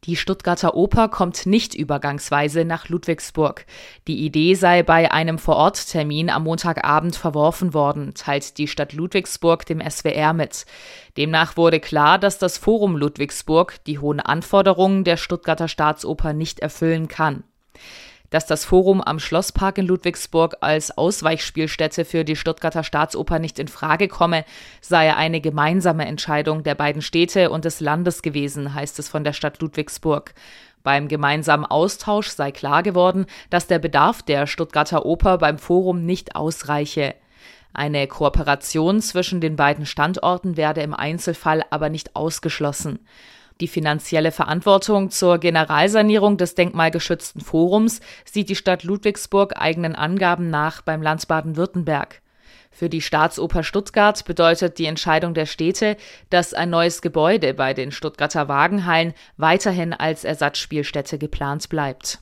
Die Stuttgarter Oper kommt nicht übergangsweise nach Ludwigsburg. Die Idee sei bei einem Vororttermin am Montagabend verworfen worden, teilt die Stadt Ludwigsburg dem SWR mit. Demnach wurde klar, dass das Forum Ludwigsburg die hohen Anforderungen der Stuttgarter Staatsoper nicht erfüllen kann. Dass das Forum am Schlosspark in Ludwigsburg als Ausweichspielstätte für die Stuttgarter Staatsoper nicht in Frage komme, sei eine gemeinsame Entscheidung der beiden Städte und des Landes gewesen, heißt es von der Stadt Ludwigsburg. Beim gemeinsamen Austausch sei klar geworden, dass der Bedarf der Stuttgarter Oper beim Forum nicht ausreiche. Eine Kooperation zwischen den beiden Standorten werde im Einzelfall aber nicht ausgeschlossen. Die finanzielle Verantwortung zur Generalsanierung des denkmalgeschützten Forums sieht die Stadt Ludwigsburg eigenen Angaben nach beim Land Baden-Württemberg. Für die Staatsoper Stuttgart bedeutet die Entscheidung der Städte, dass ein neues Gebäude bei den Stuttgarter Wagenhallen weiterhin als Ersatzspielstätte geplant bleibt.